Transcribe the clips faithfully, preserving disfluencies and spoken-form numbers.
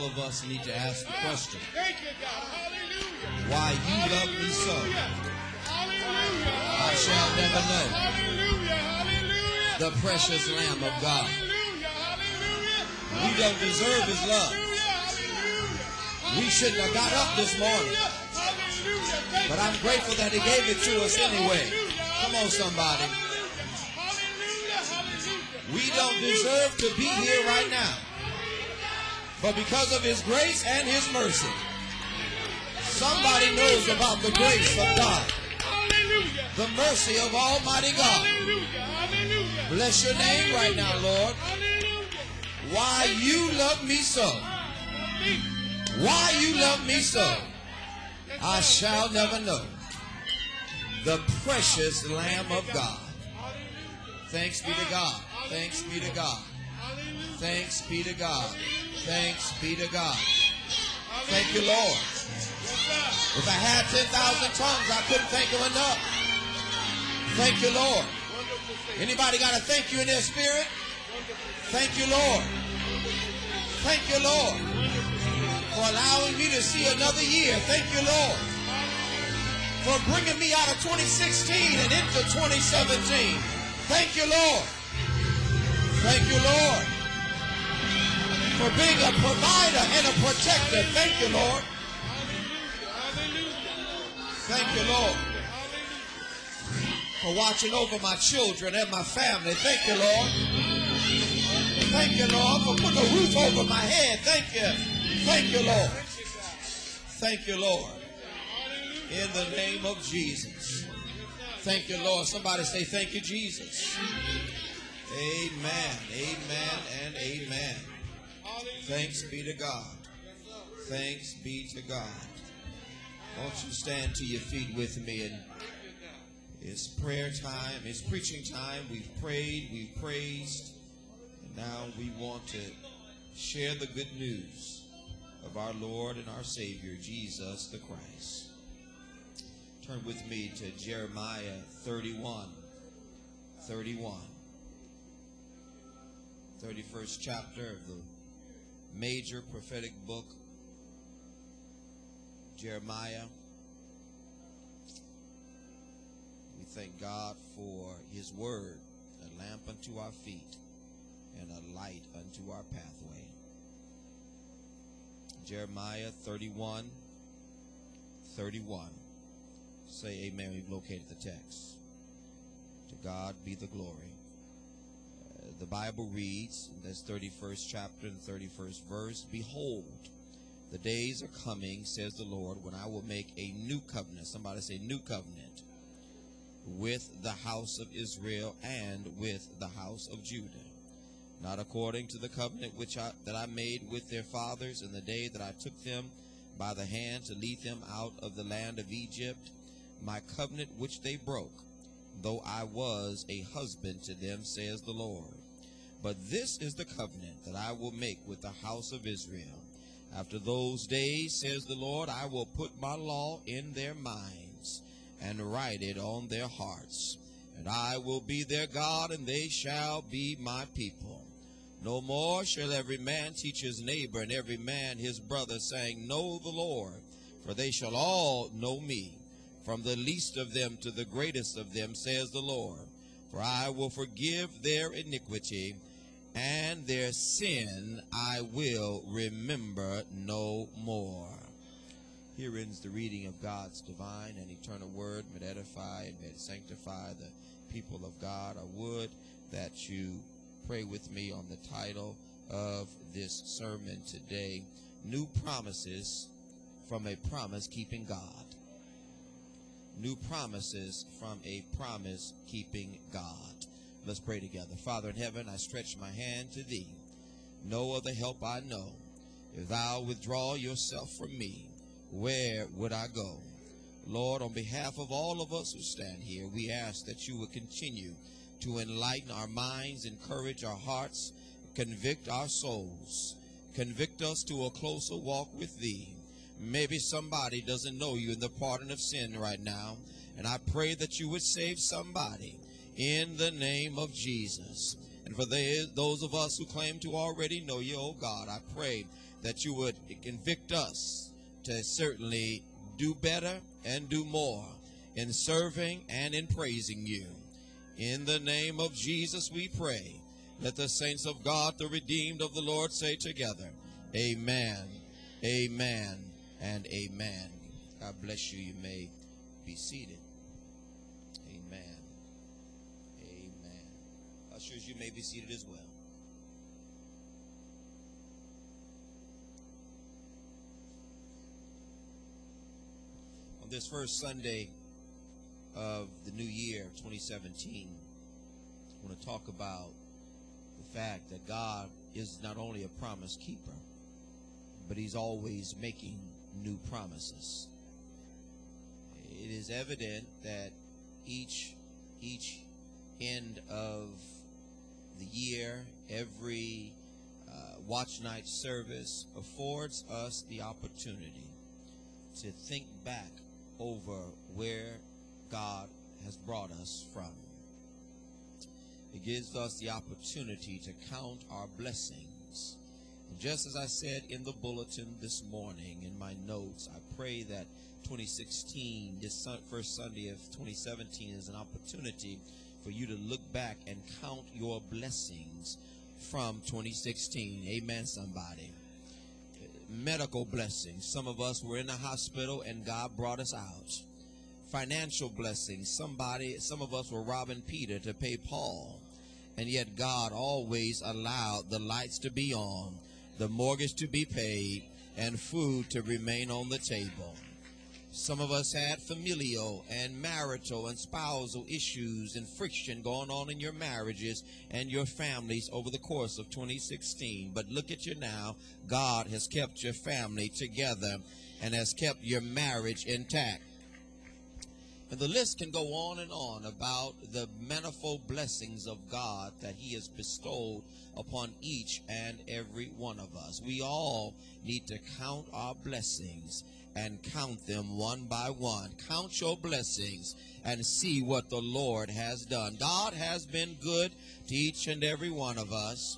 all of us need to ask the question. Thank you, God. Hallelujah. Why you love me so? Hallelujah. I shall never know. Hallelujah. Hallelujah. The precious Lamb of God. Hallelujah. Hallelujah. We don't deserve his love. We shouldn't have got up this morning. But I'm grateful that he gave it to us anyway. Come on, somebody. We don't deserve to be here right now. But because of his grace and his mercy, somebody knows about the grace of God. The mercy of Almighty God. Bless your name right now, Lord. Why you love me so. Why you love me so. I shall never know. The precious Lamb of God. Thanks be to God. Thanks be to God. Thanks be to God. Thanks be to God. Thank you, Lord. If I had ten thousand tongues, I couldn't thank him enough. Thank you, Lord. Anybody got a thank you in their spirit? Thank you, Lord. Thank you, Lord, for allowing me to see another year. Thank you, Lord, for bringing me out of twenty sixteen and into twenty seventeen. Thank you, Lord. Thank you, Lord, for being a provider and a protector. Thank you, Lord. Thank you, Lord, for watching over my children and my family. Thank you, Lord. Thank you, Lord, for putting a roof over my head. Thank you. Thank you, Lord. Thank you, Lord. In the name of Jesus. Thank you, Lord. Somebody say, thank you, Jesus. Amen. Amen and amen. Thanks be to God. Thanks be to God. Won't you stand to your feet with me? And it's prayer time. It's preaching time. We've prayed. We've praised. And now we want to share the good news of our Lord and our Savior, Jesus the Christ. Turn with me to Jeremiah thirty-one. thirty-one. thirty-first chapter of the major prophetic book, Jeremiah. We thank God for his word, a lamp unto our feet and a light unto our pathway. Jeremiah thirty-one, thirty-one. Say amen. We've located the text. To God be the glory. Uh, the Bible reads, in this thirty-first chapter and thirty-first verse, behold, the days are coming, says the Lord, when I will make a new covenant. Somebody say new covenant. With the house of Israel and with the house of Judah. Not according to the covenant which I, that I made with their fathers in the day that I took them by the hand to lead them out of the land of Egypt, my covenant which they broke, though I was a husband to them, says the Lord. But this is the covenant that I will make with the house of Israel. After those days, says the Lord, I will put my law in their minds and write it on their hearts. And I will be their God, and they shall be my people. No more shall every man teach his neighbor and every man his brother, saying, know the Lord, for they shall all know me, from the least of them to the greatest of them, says the Lord. For I will forgive their iniquity, and their sin I will remember no more. Here ends the reading of God's divine and eternal word. May it edify and may it sanctify the people of God. I would that you pray with me on the title of this sermon today, New Promises from a Promise-Keeping God. New promises from a promise-keeping God. Let's pray together. Father in heaven, I stretch my hand to thee. No other help I know. If thou withdraw yourself from me, where would I go? Lord, on behalf of all of us who stand here, we ask that you would continue to enlighten our minds, encourage our hearts, convict our souls, convict us to a closer walk with thee. Maybe somebody doesn't know you in the pardon of sin right now, and I pray that you would save somebody in the name of Jesus. And for they, those of us who claim to already know you, oh God, I pray that you would convict us to certainly do better and do more in serving and in praising you. In the name of Jesus we pray. Let the saints of God, the redeemed of the Lord, say together, amen, amen, and amen. God bless you. You may be seated. Amen. Amen. Ushers, you may be seated as well. On this first Sunday of the new year, twenty seventeen, I want to talk about the fact that God is not only a promise keeper, but he's always making new promises. It is evident that each each end of the year, every uh, watch night service affords us the opportunity to think back over where God has brought us from. It gives us the opportunity to count our blessings. And just as I said in the bulletin this morning, in my notes, I pray that twenty sixteen, this first Sunday of twenty seventeen, is an opportunity for you to look back and count your blessings from twenty sixteen. Amen, somebody. Medical blessings. Some of us were in the hospital and God brought us out. Financial blessings. Somebody, some of us were robbing Peter to pay Paul. And yet God always allowed the lights to be on, the mortgage to be paid, and food to remain on the table. Some of us had familial and marital and spousal issues and friction going on in your marriages and your families over the course of twenty sixteen. But look at you now. God has kept your family together and has kept your marriage intact. And the list can go on and on about the manifold blessings of God that he has bestowed upon each and every one of us. We all need to count our blessings and count them one by one. Count your blessings and see what the Lord has done. God has been good to each and every one of us.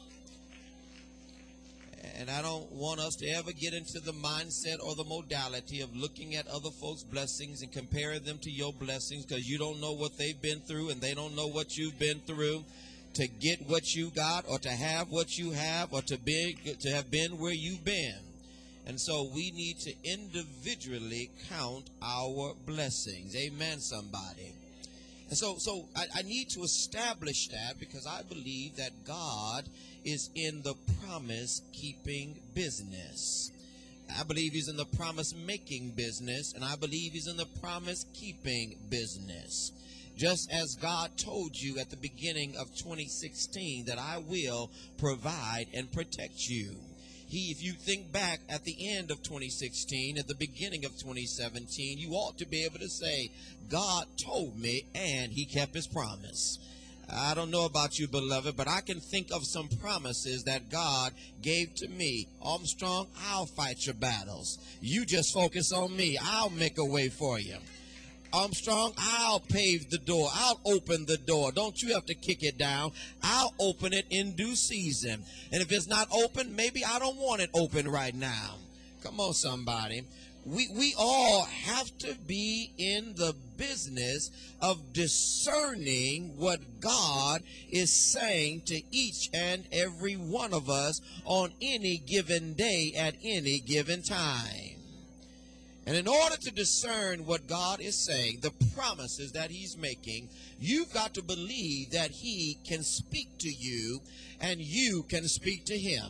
And I don't want us to ever get into the mindset or the modality of looking at other folks' blessings and comparing them to your blessings, because you don't know what they've been through and they don't know what you've been through to get what you got, or to have what you have, or to be to have been where you've been. And so we need to individually count our blessings. Amen, somebody. And so, so I, I need to establish that, because I believe that God is in the promise-keeping business. I believe he's in the promise-making business, and I believe he's in the promise-keeping business. Just as God told you at the beginning of twenty sixteen that I will provide and protect you. He, if you think back at the end of twenty sixteen, at the beginning of twenty seventeen, you ought to be able to say, God told me and he kept his promise. I don't know about you, beloved, but I can think of some promises that God gave to me. Armstrong, I'll fight your battles. You just focus on me. I'll make a way for you. Armstrong, I'll pave the door. I'll open the door. Don't you have to kick it down. I'll open it in due season. And if it's not open, maybe I don't want it open right now. Come on, somebody. We, we all have to be in the business of discerning what God is saying to each and every one of us on any given day at any given time. And in order to discern what God is saying, the promises that he's making, you've got to believe that he can speak to you and you can speak to him.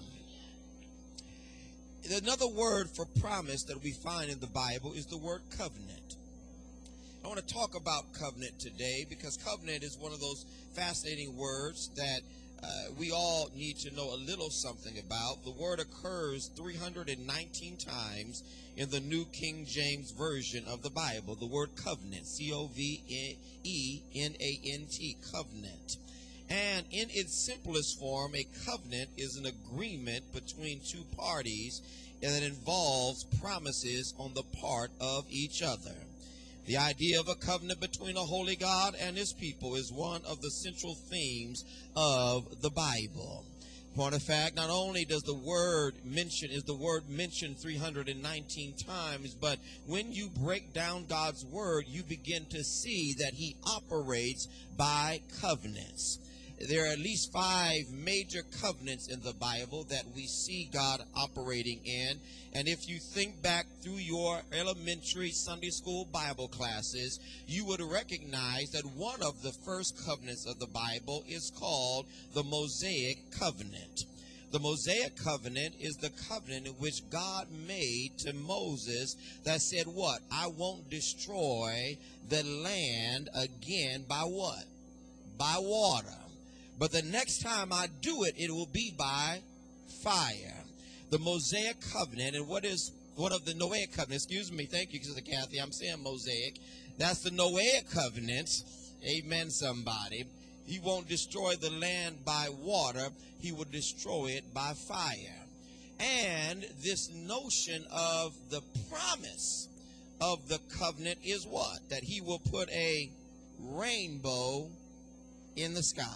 Another word for promise that we find in the Bible is the word covenant. I want to talk about covenant today because covenant is one of those fascinating words that uh, we all need to know a little something about. The word occurs three hundred nineteen times in the New King James Version of the Bible. The word covenant, C O V E N A N T, covenant. And in its simplest form, a covenant is an agreement between two parties that involves promises on the part of each other. The idea of a covenant between a holy God and his people is one of the central themes of the Bible. Point of fact, not only does the word mention, is the word mentioned three hundred nineteen times, but when you break down God's word, you begin to see that he operates by covenants. There are at least five major covenants in the Bible that we see God operating in. And if you think back through your elementary Sunday school Bible classes, you would recognize that one of the first covenants of the Bible is called the Mosaic Covenant. The Mosaic Covenant is the covenant in which God made to Moses that said what? I won't destroy the land again by what? By water. But the next time I do it, it will be by fire. The Mosaic Covenant, and what is what of the Noahic Covenant? Excuse me, thank you, Sister Kathy. I'm saying Mosaic. That's the Noahic Covenant. Amen, somebody. He won't destroy the land by water. He will destroy it by fire. And this notion of the promise of the covenant is what? That he will put a rainbow in the sky.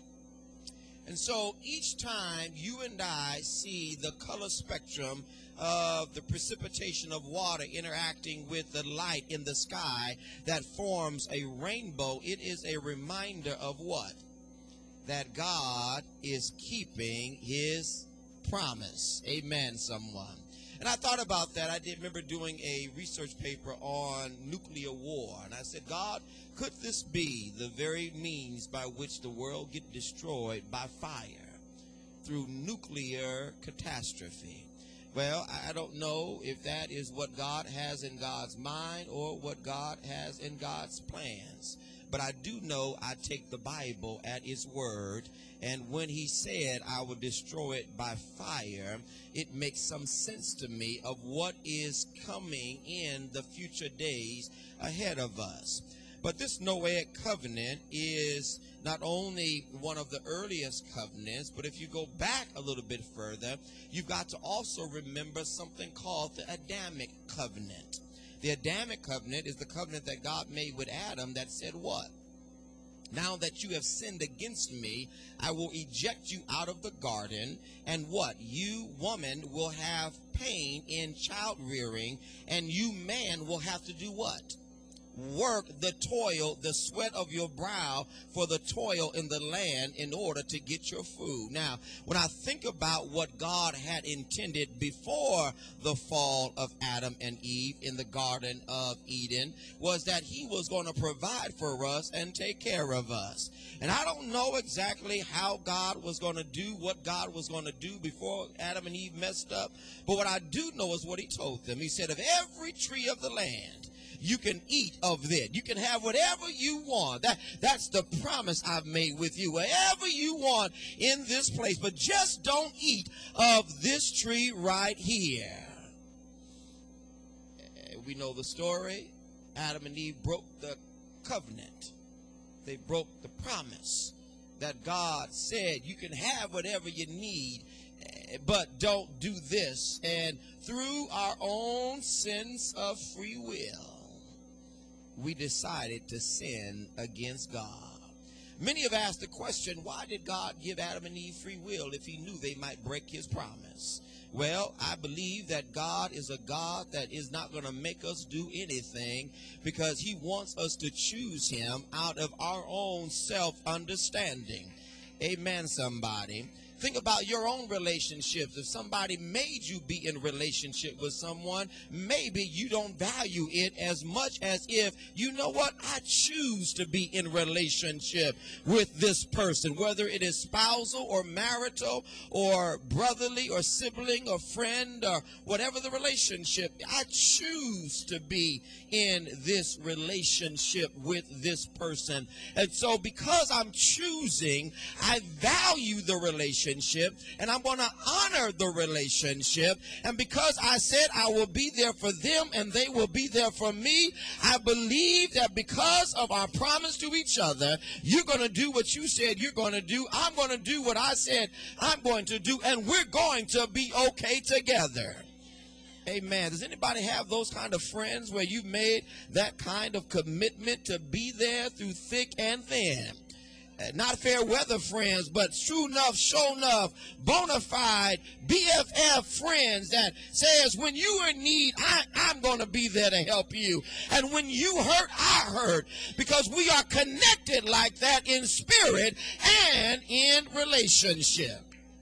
And so each time you and I see the color spectrum of the precipitation of water interacting with the light in the sky that forms a rainbow, it is a reminder of what? That God is keeping his promise. Amen, someone. And I thought about that. I did remember doing a research paper on nuclear war. And I said, God, could this be the very means by which the world get destroyed by fire through nuclear catastrophe? Well, I don't know if that is what God has in God's mind or what God has in God's plans. But I do know I take the Bible at its word. And when he said I will destroy it by fire, it makes some sense to me of what is coming in the future days ahead of us. But this Noahic covenant is not only one of the earliest covenants, but if you go back a little bit further, you've got to also remember something called the Adamic covenant. The Adamic covenant is the covenant that God made with Adam that said what? Now that you have sinned against me, I will eject you out of the garden. And what? You, woman, will have pain in child rearing. And you, man, will have to do what? Work the toil, the sweat of your brow for the toil in the land in order to get your food. Now, when I think about what God had intended before the fall of Adam and Eve in the Garden of Eden was that he was going to provide for us and take care of us. And I don't know exactly how God was going to do what God was going to do before Adam and Eve messed up. But what I do know is what he told them. He said, of every tree of the land, you can eat of it. You can have whatever you want. That, that's the promise I've made with you. Whatever you want in this place. But just don't eat of this tree right here. We know the story. Adam and Eve broke the covenant. They broke the promise that God said you can have whatever you need, but don't do this. And through our own sense of free will, we decided to sin against God. Many have asked the question, why did God give Adam and Eve free will if he knew they might break his promise? Well, I believe that God is a God that is not going to make us do anything because he wants us to choose him out of our own self-understanding. Amen, somebody. Think about your own relationships. If somebody made you be in relationship with someone, maybe you don't value it as much as if, you know what, I choose to be in relationship with this person, whether it is spousal or marital or brotherly or sibling or friend or whatever the relationship. I choose to be in this relationship with this person. And so because I'm choosing, I value the relationship. And I'm going to honor the relationship. And because I said I will be there for them and they will be there for me, I believe that because of our promise to each other, you're going to do what you said you're going to do. I'm going to do what I said I'm going to do. And we're going to be okay together. Amen. Does anybody have those kind of friends where you made that kind of commitment to be there through thick and thin? not fair weather friends, but true enough, show enough, bona fide B F F friends that says when you are in need, I, I'm going to be there to help you. And when you hurt, I hurt, because we are connected like that in spirit and in relationship.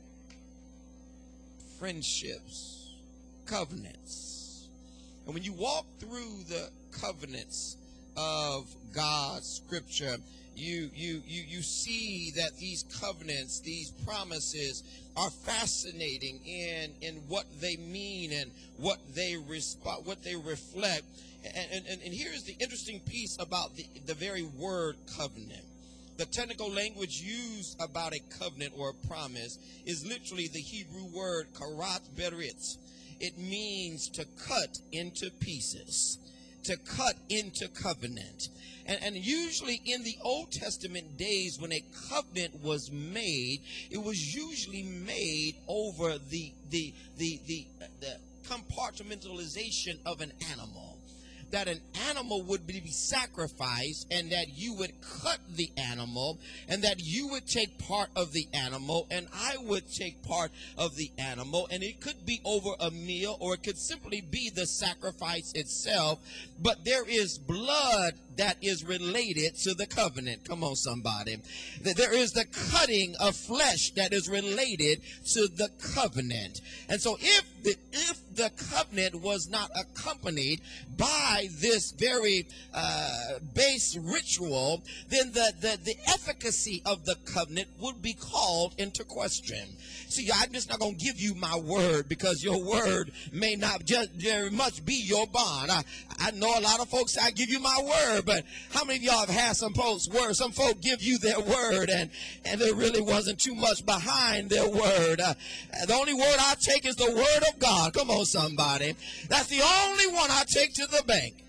Friendships, covenants. And when you walk through the covenants of God's scripture, you you you you see that these covenants, these promises are fascinating in in what they mean and what they resp- what they reflect. And, and and here's the interesting piece about the the very word covenant. The technical language used about a covenant or a promise is literally the Hebrew word karat berit. It means to cut into pieces, to cut into covenant. And, and usually in the Old Testament days, when a covenant was made, it was usually made over the the the the, the compartmentalization of an animal. That an animal would be sacrificed, and that you would cut the animal, and that you would take part of the animal, and I would take part of the animal. And it could be over a meal, or it could simply be the sacrifice itself. But there is blood that is related to the covenant. Come on, somebody. There is the cutting of flesh that is related to the covenant. And so if the, if the covenant was not accompanied by this very uh, base ritual, then the, the, the efficacy of the covenant would be called into question. See, I'm just not going to give you my word, because your word may not just very much be your bond. I, I know a lot of folks say, I give you my word, but how many of y'all have had some folks' word? Some folk give you their word, and, and there really wasn't too much behind their word. Uh, the only word I take is the word of God. Come on, somebody. That's the only one I take to the bank.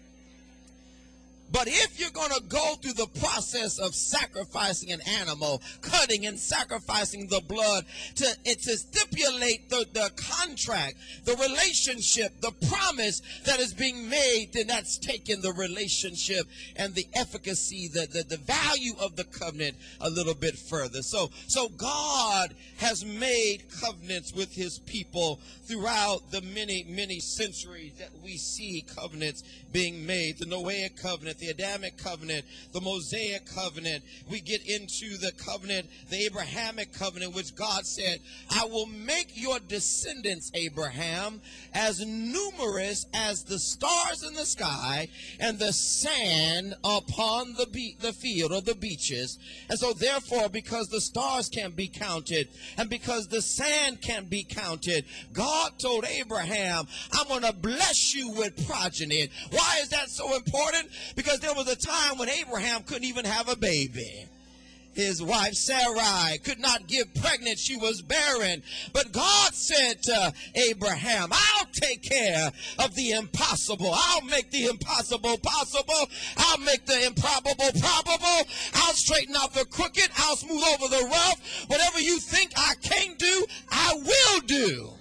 But if you're going to go through the process of sacrificing an animal, cutting and sacrificing the blood to, it, to stipulate the, the contract, the relationship, the promise that is being made, then that's taking the relationship and the efficacy, the, the, the value of the covenant a little bit further. So, so God has made covenants with his people throughout the many, many centuries that we see covenants being made. The Noahic covenant, the Adamic covenant, the Mosaic covenant. We get into the covenant, the Abrahamic covenant, which God said, I will make your descendants, Abraham, as numerous as the stars in the sky and the sand upon the be- the field or the beaches. And so therefore, because the stars can't be counted and because the sand can't be counted, God told Abraham, I'm going to bless you with progeny. Why is that so important? Because there was a time when Abraham couldn't even have a baby. His wife Sarai could not give pregnant. She was barren. But God said to Abraham, I'll take care of the impossible. I'll make the impossible possible. I'll make the improbable probable. I'll straighten out the crooked. I'll smooth over the rough. Whatever you think I can't do, I will do.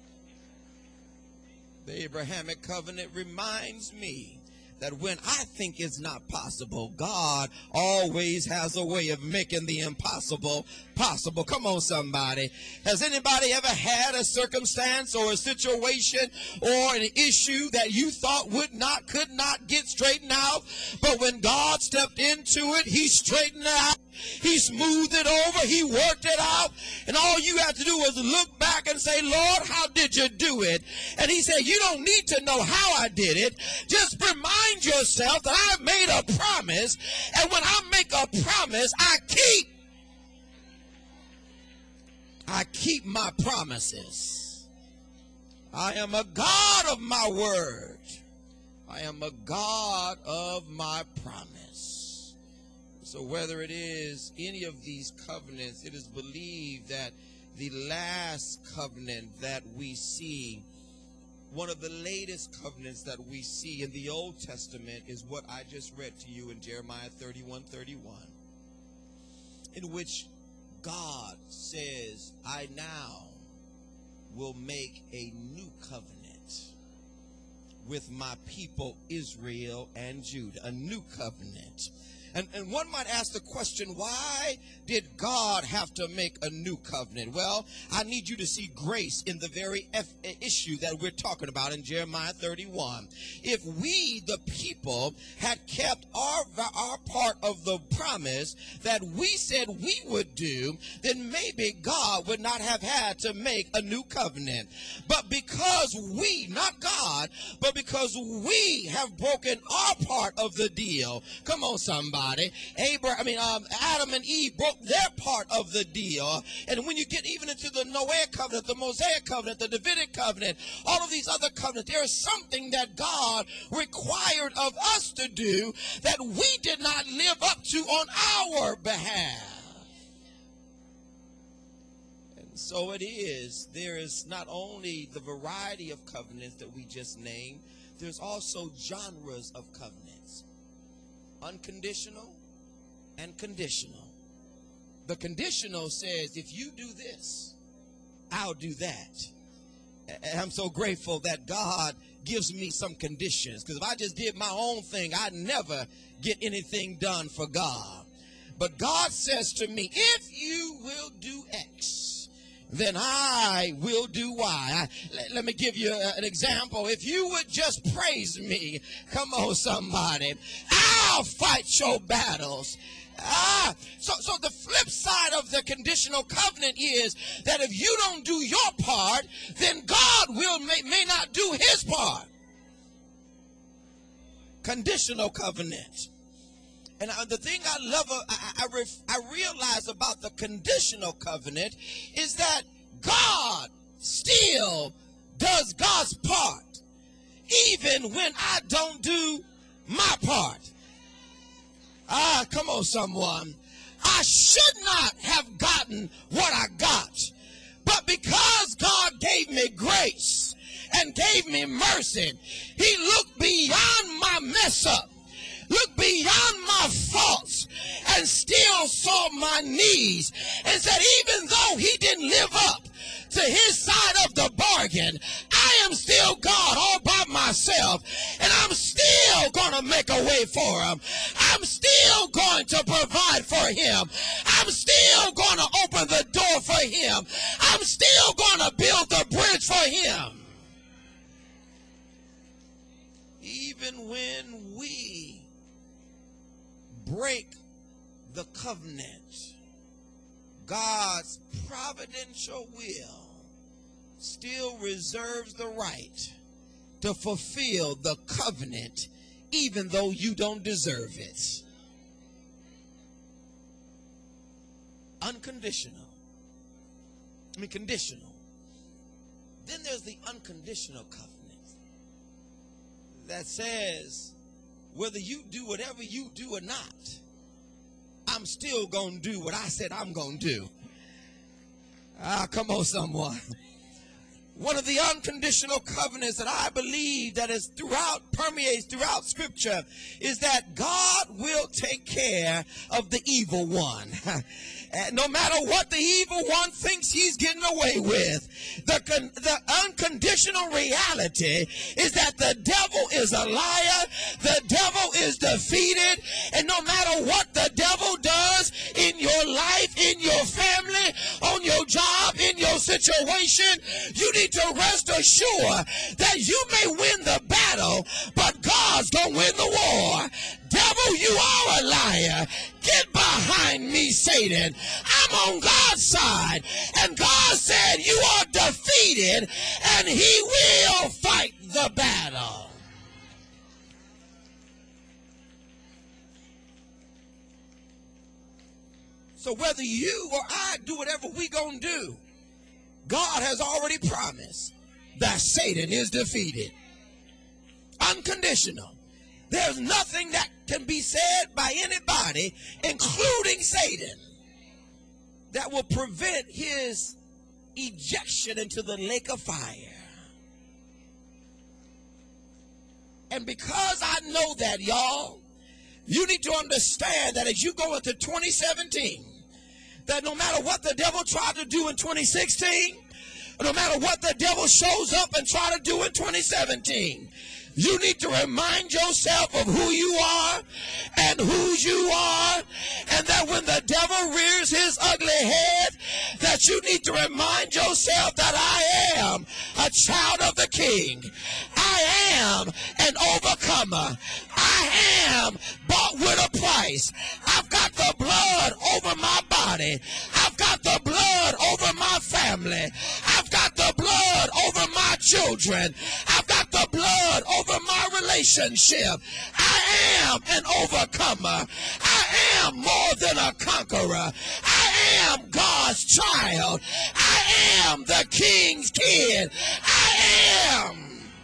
The Abrahamic covenant reminds me that when I think it's not possible, God always has a way of making the impossible possible. Come on, somebody. Has anybody ever had a circumstance or a situation or an issue that you thought would not, could not get straightened out? But when God stepped into it, he straightened it out. He smoothed it over. He worked it out. And all you have to do is look back and say, Lord, how did you do it? And he said, you don't need to know how I did it. Just remind yourself that I made a promise. And when I make a promise, I keep. I keep my promises. I am a God of my word. I am a God of my promise. So whether it is any of these covenants, it is believed that the last covenant that we see, one of the latest covenants that we see in the Old Testament, is what I just read to you in Jeremiah thirty-one thirty-one, in which God says, I now will make a new covenant with my people Israel and Judah, a new covenant. And, and one might ask the question, why did God have to make a new covenant? Well, I need you to see grace in the very F- issue that we're talking about in Jeremiah thirty-one. If we, the people, had kept our, our part of the promise that we said we would do, then maybe God would not have had to make a new covenant. But because we, not God, but because we have broken our part of the deal, come on somebody, Abraham, I mean um, Adam and Eve broke their part of the deal, and when you get even into the Noahic covenant, the Mosaic covenant, the Davidic covenant, all of these other covenants, there is something that God required of us to do that we did not live up to on our behalf. So it is, there is not only the variety of covenants that we just named, there's also genres of covenants. Unconditional and conditional. The conditional says, if you do this, I'll do that. And I'm so grateful that God gives me some conditions, because if I just did my own thing, I'd never get anything done for God. But God says to me, if you will do X, then I will do Y. I, let, let me give you a, an example. If you would just praise me, come on somebody, I'll fight your battles. Ah, so, so the flip side of the conditional covenant is that if you don't do your part, then God will may, may not do his part. Conditional covenant. And the thing I love, I, I, I realize about the conditional covenant is that God still does God's part, even when I don't do my part. Ah, come on, someone. I should not have gotten what I got, but because God gave me grace and gave me mercy, he looked beyond my mess up, looked beyond my faults, and still saw my needs and said, even though he didn't live up to his side of the bargain, I am still God all by myself, and I'm still going to make a way for him. I'm still going to provide for him. I'm still going to open the door for him. I'm still going to build the bridge for him. Even when we break the covenant, God's providential will still reserves the right to fulfill the covenant even though you don't deserve it. Unconditional. I mean conditional. Then there's the unconditional covenant that says whether you do whatever you do or not, I'm still going to do what I said I'm going to do. Ah, come on, someone. One of the unconditional covenants that I believe that is throughout, permeates throughout Scripture is that God will take care of the evil one. And no matter what the evil one thinks he's getting away with, the, con- the unconditional reality is that the devil is a liar, the devil is defeated, and no matter what the devil does in your life, in your family, on your job, in your situation, you need to rest assured that you may win the battle, but God's gonna win the war. Devil, you are a liar. Get behind me, Satan. I'm on God's side. And God said you are defeated and he will fight the battle. So whether you or I do whatever we gonna do, God has already promised that Satan is defeated. Unconditional. There's nothing that can be said by anybody, including Satan, that will prevent his ejection into the lake of fire. And because I know that, y'all, you need to understand that as you go into twenty seventeen, that no matter what the devil tried to do in twenty sixteen, no matter what the devil shows up and try to do in twenty seventeen, You need to remind yourself of who you are and whose you are, and that when the devil rears his ugly head, that you need to remind yourself that I am a child of the King. I am an overcomer. I am bought with a price. I've got the blood over my body. I've got the blood over my family. I've got the blood over my children. I've got the blood over my relationship. I am an overcomer. I am more than a conqueror. I am God's child. I am the King's kid. I am.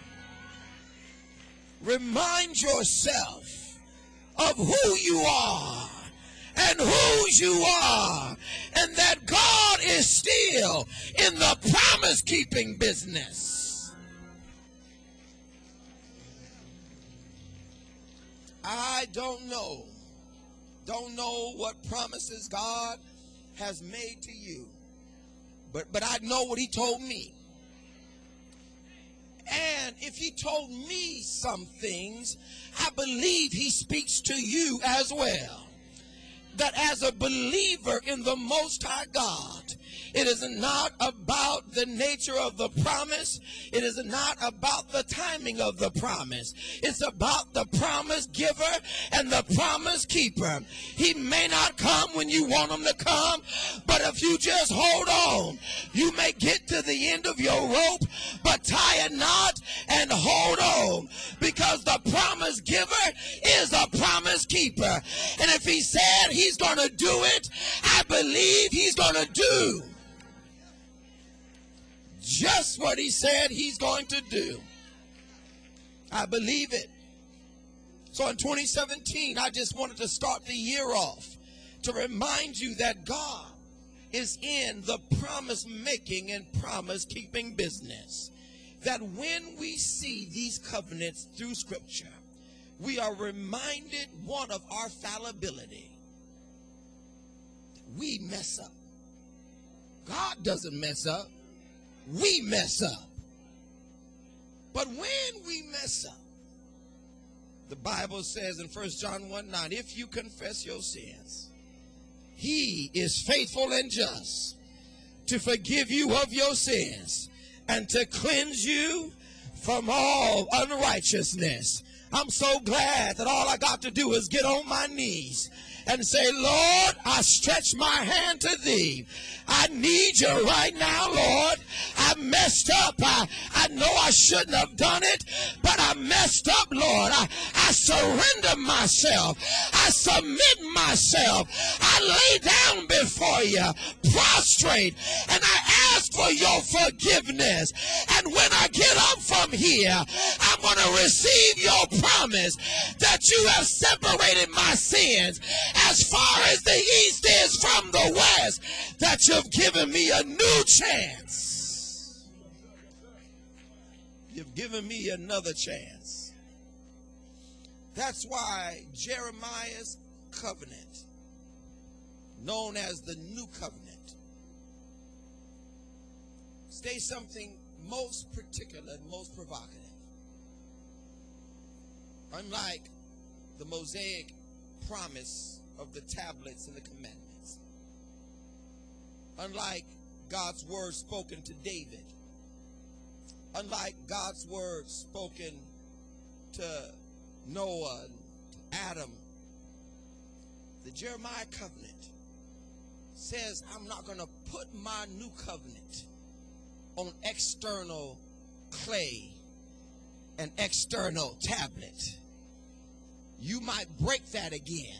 Remind yourself of who you are and whose you are, and that God is still in the promise-keeping business. I don't know, don't know what promises God has made to you, but, but I know what he told me. And if he told me some things, I believe he speaks to you as well. That as a believer in the Most High God, it is not about the nature of the promise. It is not about the timing of the promise. It's about the promise giver and the promise keeper. He may not come when you want him to come, but if you just hold on, you may get to the end of your rope, but tie a knot and hold on, because the promise giver is a promise keeper. And if he said he's going to do it, I believe he's going to do just what he said he's going to do. I believe it. So in twenty seventeen, I just wanted to start the year off to remind you that God is in the promise-making and promise-keeping business. That when we see these covenants through Scripture, we are reminded, one, of our fallibility. We mess up. God doesn't mess up. We mess up. But when we mess up, the Bible says in First John one nine, if you confess your sins, he is faithful and just to forgive you of your sins and to cleanse you from all unrighteousness. I'm so glad that all I got to do is get on my knees and say, Lord, I stretch my hand to thee. I need you right now, Lord. I messed up. I, I know I shouldn't have done it, but I messed up, Lord. I, I surrender myself. I submit myself. I lay down before you, prostrate, and I ask for your forgiveness. And when I get up from here, I'm going to receive your promise that you have separated my sins as far as the east is from the west, that you've given me a new chance. You've given me another chance. That's why Jeremiah's covenant, known as the New Covenant, states something most particular and most provocative. Unlike the Mosaic promise of the tablets and the commandments, unlike God's word spoken to David, unlike God's word spoken to Noah and to Adam, the Jeremiah covenant says, I'm not going to put my new covenant on external clay and external tablet. You might break that again.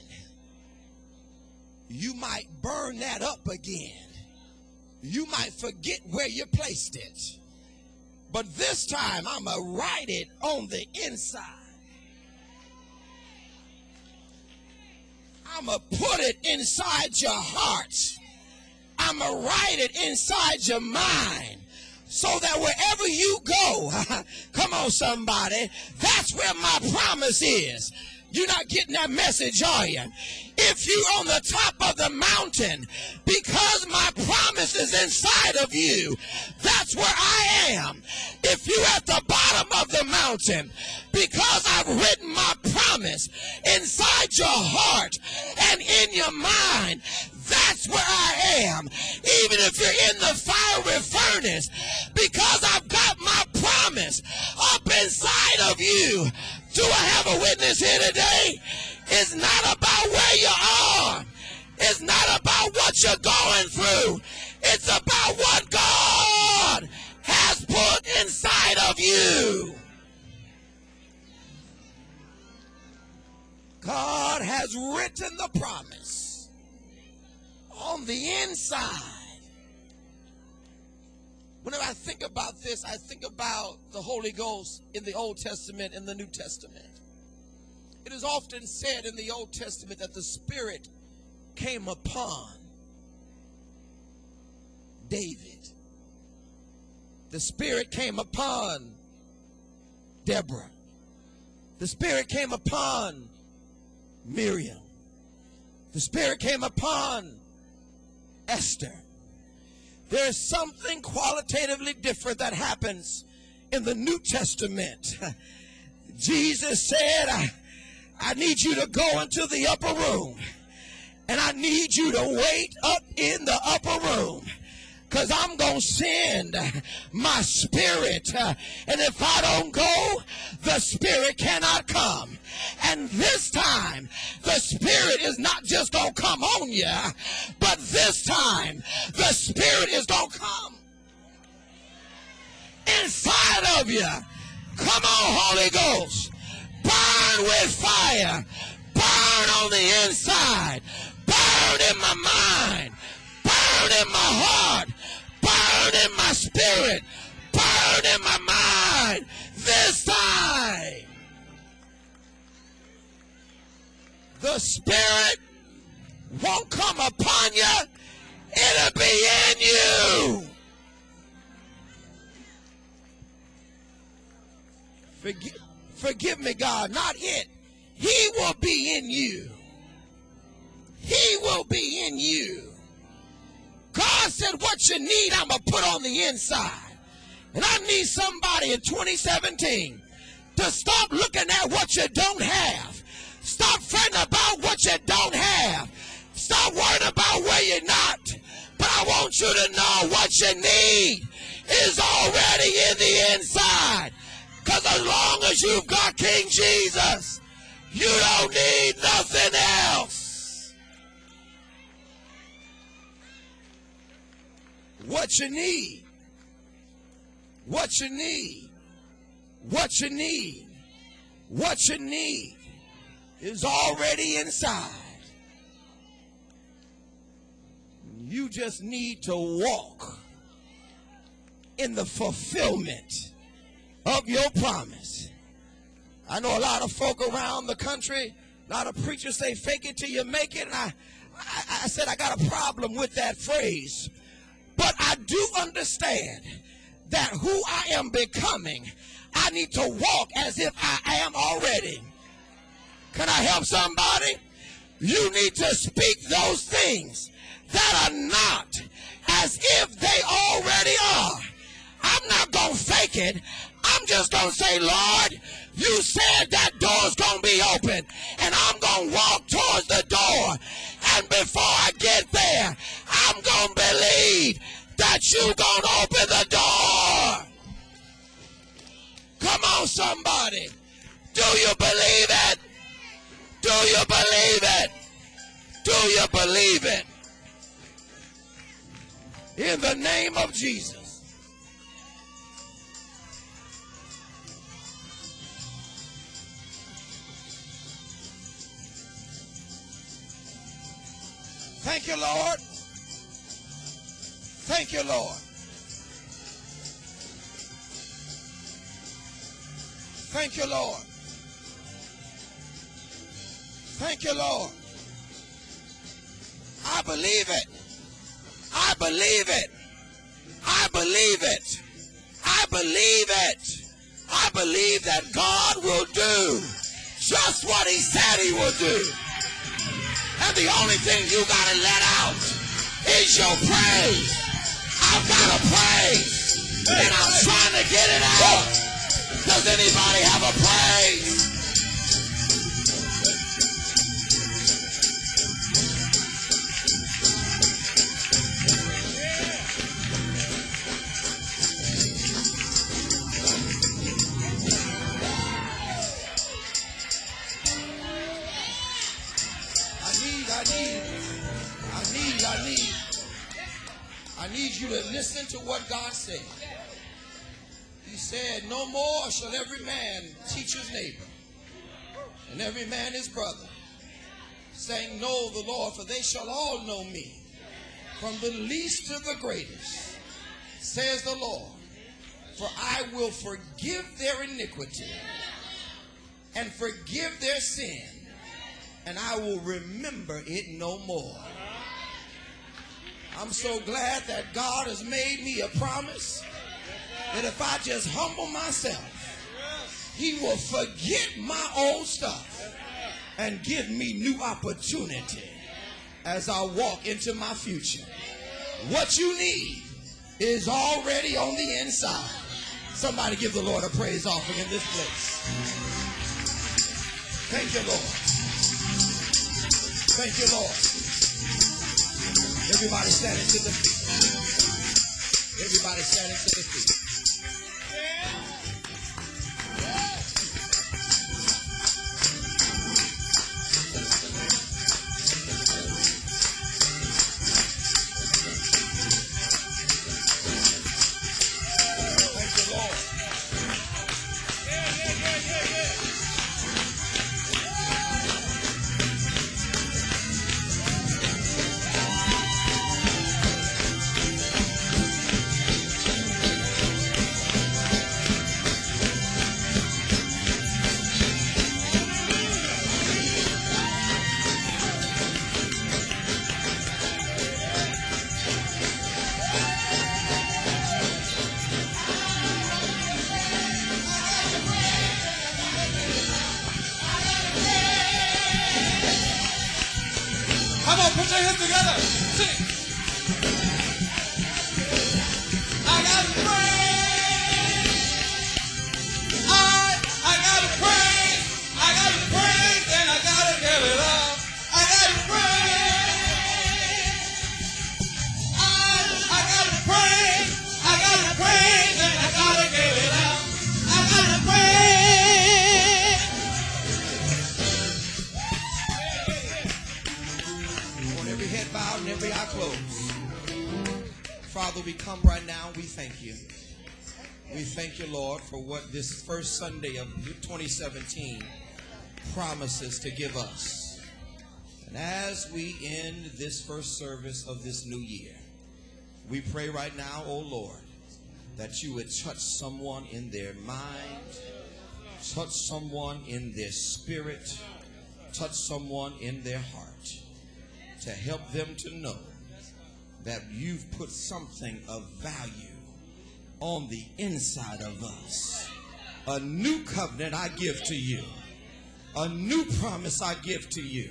You might burn that up again. You might forget where you placed it. But this time, I'm going to write it on the inside. I'm going to put it inside your heart. I'm going to write it inside your mind. So that wherever you go, come on somebody, that's where my promise is. You're not getting that message, are you? If you're on the top of the mountain, because my promise is is inside of you, that's where I am. If you're at the bottom of the mountain, because I've written my promise inside your heart and in your mind, that's where I am. Even if you're in the fiery furnace, because I've got my promise up inside of you. Do I have a witness here today? It's not about where you are. It's not about what you're going through. It's about what God has put inside of you. God has written the promise on the inside. Whenever I think about this, I think about the Holy Ghost in the Old Testament and the New Testament. It is often said in the Old Testament that the Spirit came upon David. The Spirit came upon Deborah. The Spirit came upon Miriam. The Spirit came upon Esther. There's something qualitatively different that happens in the New Testament. Jesus said, I, I need you to go into the upper room, and I need you to wait up in the upper room, because I'm going to send my Spirit. Uh, and if I don't go, the Spirit cannot come. And this time, the Spirit is not just going to come on you, but this time, the Spirit is going to come inside of you. Come on, Holy Ghost. Burn with fire. Burn on the inside. Burn in my mind. Burn in my heart. Burn in my spirit. Burn in my mind. This time, the Spirit won't come upon you. It'll be in you. Forgive, forgive me, God. Not it. He will be in you. He will be in you. God said, what you need, I'm going to put on the inside. And I need somebody in twenty seventeen to stop looking at what you don't have. Stop fretting about what you don't have. Stop worrying about where you're not. But I want you to know what you need is already in the inside. Because as long as you've got King Jesus, you don't need nothing else. What you need, what you need, what you need, what you need is already inside. You just need to walk in the fulfillment of your promise. I know a lot of folk around the country, a lot of preachers say fake it till you make it. And I, I, I said I got a problem with that phrase. But I do understand that who I am becoming, I need to walk as if I am already. Can I help somebody? You need to speak those things that are not as if they already are. I'm not going to fake it. I'm just going to say, Lord, you said that door's going to be open, and I'm going to walk towards the door. And before I get there, I'm going to believe that you're going to open the door. Come on, somebody. Do you believe it? Do you believe it? Do you believe it? In the name of Jesus. Thank you, Lord. Thank you, Lord. Thank you, Lord. Thank you, Lord. I believe it. I believe it. I believe it. I believe it. I believe that God will do just what he said he will do. And the only thing you got to let out is your praise. I've got a praise, and I'm trying to get it out. Does anybody have a praise? I need you to listen to what God said. He said, no more shall every man teach his neighbor, and every man his brother, saying, know the Lord, for they shall all know me, from the least to the greatest, says the Lord. For I will forgive their iniquity and forgive their sin, and I will remember it no more. I'm so glad that God has made me a promise that if I just humble myself, he will forget my old stuff and give me new opportunity as I walk into my future. What you need is already on the inside. Somebody give the Lord a praise offering in this place. Thank you, Lord. Thank you, Lord. Everybody standing to the feet. Everybody standing to the feet. Thank you, Lord. Put your hands together. Sing. I got to praise. I, I got to praise. I got to praise and I got to give it up. I got to praise. I, I got to praise. I got to praise and I got to give it up. I got to praise. Head bowed and every eye closed. Father, we come right now. We thank you. We thank you, Lord, for what this first Sunday of twenty seventeen promises to give us. And as we end this first service of this new year, we pray right now, oh Lord, that you would touch someone in their mind, touch someone in their spirit, touch someone in their heart, to help them to know that you've put something of value on the inside of us. A new covenant I give to you. A new promise I give to you.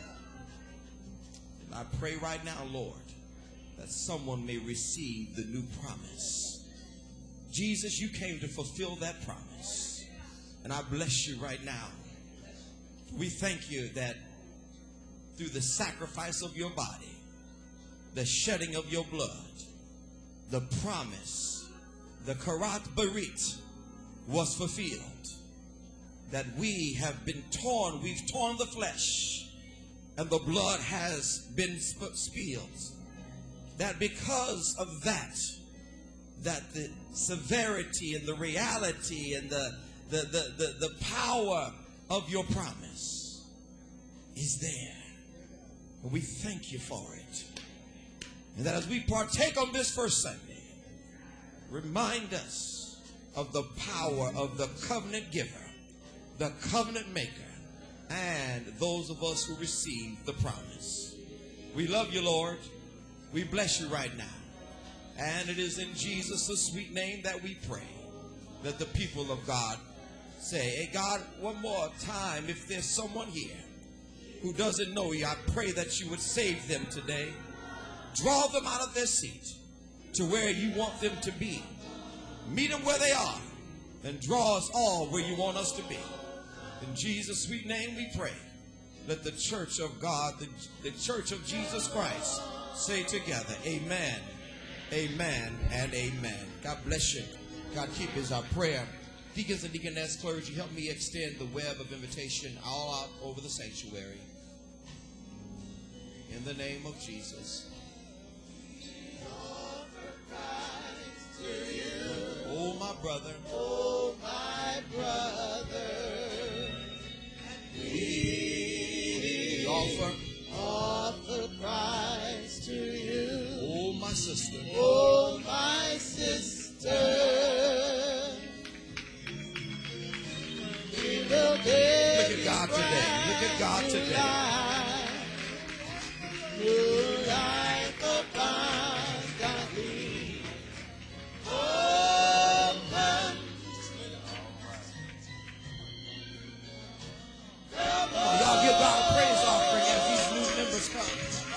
And I pray right now, Lord, that someone may receive the new promise. Jesus, you came to fulfill that promise. And I bless you right now. We thank you that through the sacrifice of your body, the shedding of your blood, the promise, the karat barit was fulfilled. That we have been torn, we've torn the flesh, and the blood has been spilled. That because of that, that the severity and the reality and the, the, the, the, the power of your promise is there. And we thank you for it. And that as we partake on this first Sunday, remind us of the power of the covenant giver, the covenant maker, and those of us who receive the promise. We love you, Lord. We bless you right now. And it is in Jesus' sweet name that we pray, that the people of God say, hey, God, one more time, if there's someone here who doesn't know you, I pray that you would save them today. Draw them out of their seat. to where you want them to be. Meet them where they are and draw us all where you want us to be. In Jesus' sweet name we pray. Let the church of God, the, the church of Jesus Christ, say together, amen, amen, and amen. God bless you. God keep is our prayer. Deacons and deaconess, clergy, help me extend the web of invitation all out over the sanctuary. In the name of Jesus. Oh, my brother. Oh, my brother. We offer. Offer Christ to you. Oh, my sister. Oh, my sister. We will give Look at God today. Look at God today. Moonlight abundantly. Open. Come on, y'all give God a praise offering as these new members come.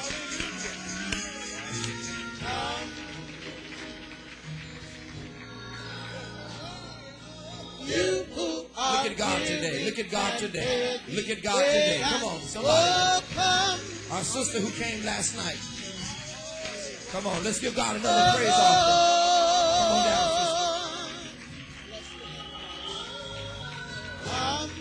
You who are Look at God today. Look at God today. Look at God today. Come on, somebody. welcome. Our sister who came last night. Come on, let's give God another praise offering. Come on down, sister. Come.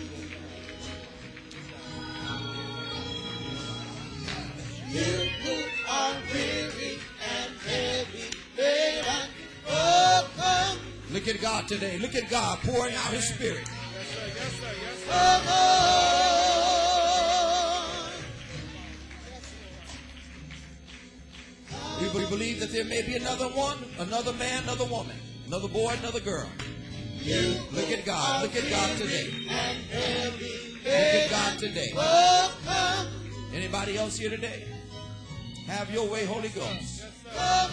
You who are weary and heavy laden, oh come. Look at God today. Look at God pouring out His Spirit. Come on. We we believe that there may be another one, another man, another woman, another boy, another girl. Look at God. Look at God today. Look at God today. Oh come. Anybody else here today? Have your way, Holy Ghost. Come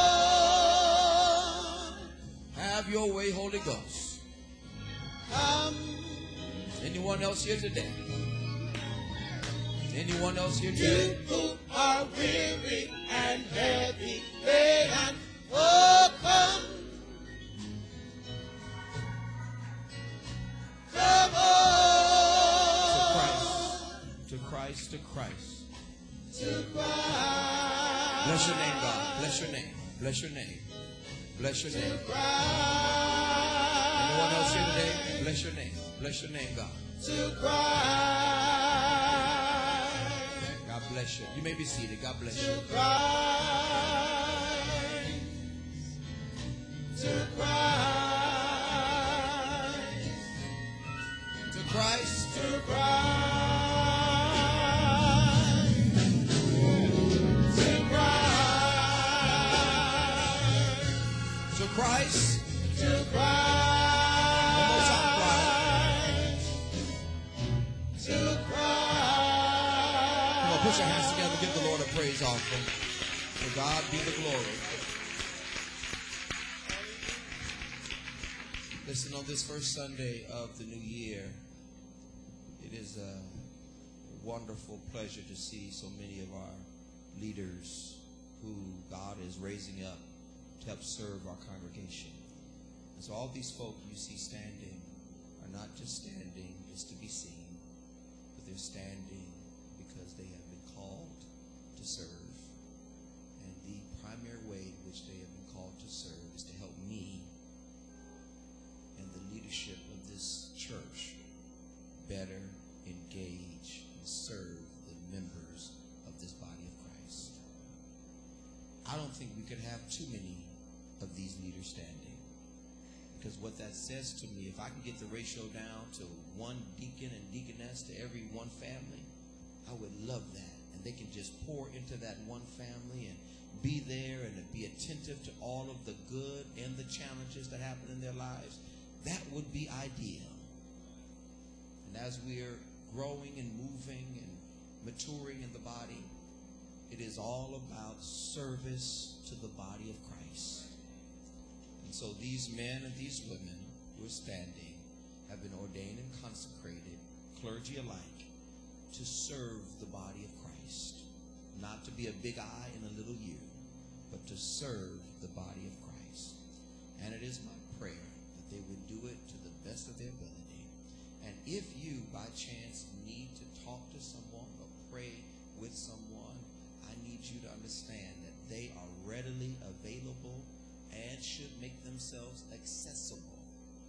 on. Have your way, Holy Ghost. Come. Anyone else here today? Anyone else here You today? who are weary and heavy laden, oh come. Come on. To Christ, to Christ. To Christ. Bless your name, God. Bless your name. Bless your name. Bless your name. Christ. Anyone else here today? Bless your name. Bless your name, God. To Christ. God bless you. You may be seated. God bless you. To Christ. To Christ. To Christ. To Christ. To Christ. To Christ. To Christ. One more time, choir. To Christ. Come on, put your hands together. Give the Lord a praise offering. To God be the glory. Listen, on this first Sunday of the new year, it is a wonderful pleasure to see so many of our leaders who God is raising up to help serve our congregation. And so all these folk you see standing are not just standing just to be seen, but they're standing because they have been called to serve. And the primary way in which they have been called to serve is to help me and the leadership of this church better engage and serve the members of this body of Christ. I don't think we could have too many of these leaders standing. Because what that says to me, if I can get the ratio down to one deacon and deaconess to every one family, I would love that. And they can just pour into that one family and be there and be attentive to all of the good and the challenges that happen in their lives. That would be ideal. And as we're growing and moving and maturing in the body, it is all about service to the body of Christ. And so these men and these women who are standing have been ordained and consecrated, clergy alike, to serve the body of Christ. Not to be a big I and a little U, but to serve the body of Christ. And it is my prayer that they would do it to the best of their ability. And if you, by chance, need to talk to someone or pray with someone, I need you to understand that they are readily available and should make themselves accessible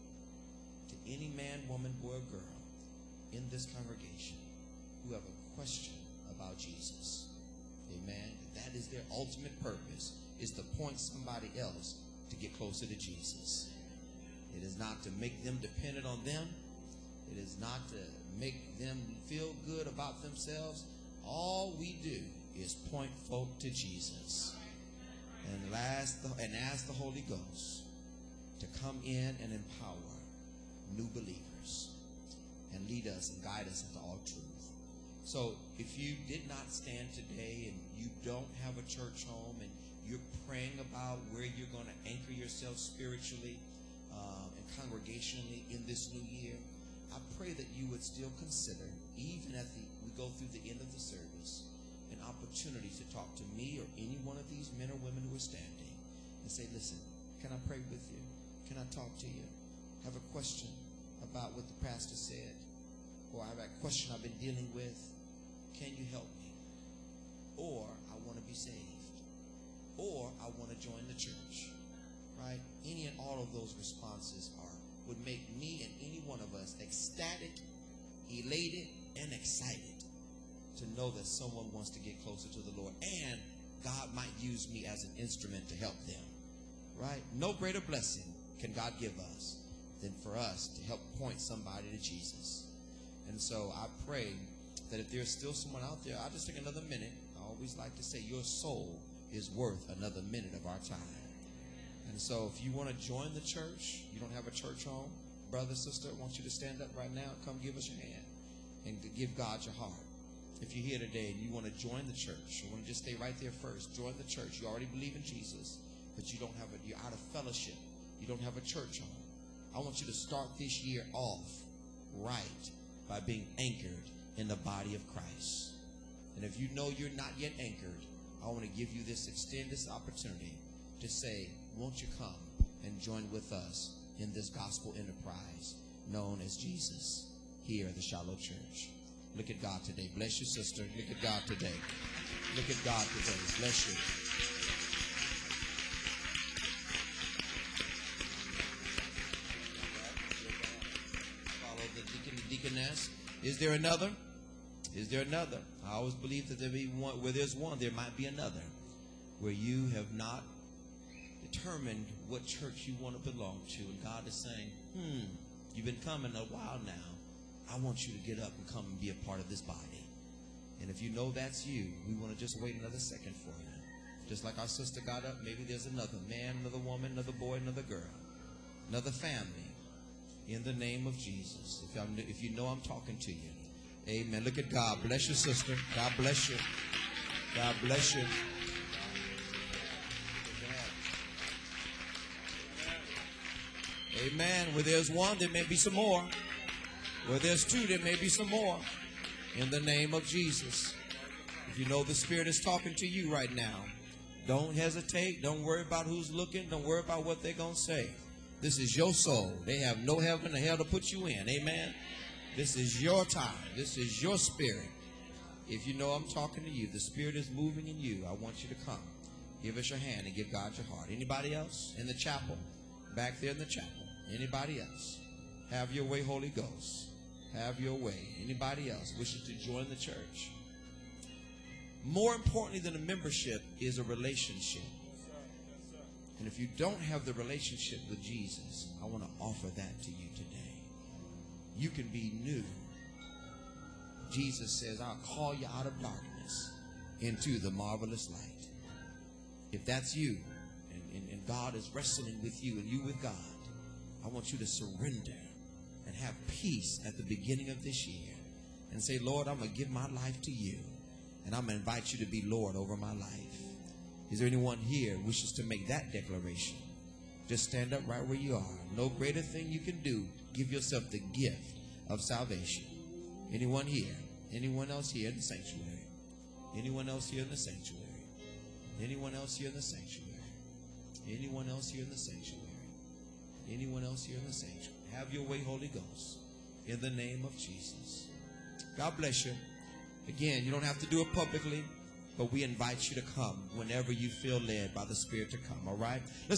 to any man, woman, boy, or girl in this congregation who have a question about Jesus. Amen. That is their ultimate purpose, is to point somebody else to get closer to Jesus. It is not to make them dependent on them. It is not to make them feel good about themselves. All we do is point folk to Jesus and ask the, and ask the Holy Ghost to come in and empower new believers and lead us and guide us into all truth. So if you did not stand today and you don't have a church home and you're praying about where you're going to anchor yourself spiritually uh, and congregationally in this new year, I pray that you would still consider, even at the we go through the end of the service, an opportunity to talk to me or any one of these men or women who are standing and say, listen, can I pray with you? Can I talk to you? Have a question about what the pastor said, or I have a question I've been dealing with. Can you help me? Or I want to be saved, or I want to join the church, right? Any and all of those responses are would make me and any one of us ecstatic, elated, and excited to know that someone wants to get closer to the Lord, and God might use me as an instrument to help them, right? No greater blessing can God give us than for us to help point somebody to Jesus. And so I pray that if there's still someone out there, I'll just take another minute. I always like to say your soul is worth another minute of our time. And so if you want to join the church, you don't have a church home, brother, sister, I want you to stand up right now. Come give us your hand and give God your heart. If you're here today and you want to join the church, you want to just stay right there first, join the church. You already believe in Jesus, but you don't have a, you're out of fellowship. You don't have a church home. I want you to start this year off right by being anchored in the body of Christ. And if you know you're not yet anchored, I want to give you this, extend this opportunity to say, won't you come and join with us in this gospel enterprise known as Jesus here at the Shiloh Church. Look at God today. Bless you, sister. Look at God today. Look at God today. Bless you. Follow the deacon, the deaconess. Is there another? Is there another? I always believe that there be one, where there's one, there might be another. Where you have not determined what church you want to belong to, and God is saying, hmm, you've been coming a while now. I want you to get up and come and be a part of this body. And if you know that's you, we want to just wait another second for you. Just like our sister got up, maybe there's another man, another woman, another boy, another girl, another family, in the name of Jesus. If, I'm, if you know I'm talking to you, amen. Look at God. Bless you, sister. God bless you. God bless you. Amen. Where there's one, there may be some more. Where there's two, there may be some more. In the name of Jesus. If you know the Spirit is talking to you right now, don't hesitate. Don't worry about who's looking. Don't worry about what they're going to say. This is your soul. They have no heaven or hell to put you in. Amen. This is your time. This is your spirit. If you know I'm talking to you, the Spirit is moving in you, I want you to come. Give us your hand and give God your heart. Anybody else in the chapel? Back there in the chapel. Anybody else? Have your way, Holy Ghost. Have your way. Anybody else wishing to join the church? More importantly than a membership is a relationship. And if you don't have the relationship with Jesus, I want to offer that to you today. You can be new. Jesus says, I'll call you out of darkness into the marvelous light. If that's you, and, and, and God is wrestling with you and you with God, I want you to surrender and have peace at the beginning of this year and say, Lord, I'm going to give my life to you, and I'm going to invite you to be Lord over my life. Is there anyone here who wishes to make that declaration? Just stand up right where you are. No greater thing you can do, give yourself the gift of salvation. Anyone here? Anyone else here in the sanctuary? Anyone else here in the sanctuary? Anyone else here in the sanctuary? Anyone else here in the sanctuary? Anyone else here in the sanctuary? Have your way, Holy Ghost, in the name of Jesus. God bless you. Again, you don't have to do it publicly, but we invite you to come whenever you feel led by the Spirit to come, all right? Let's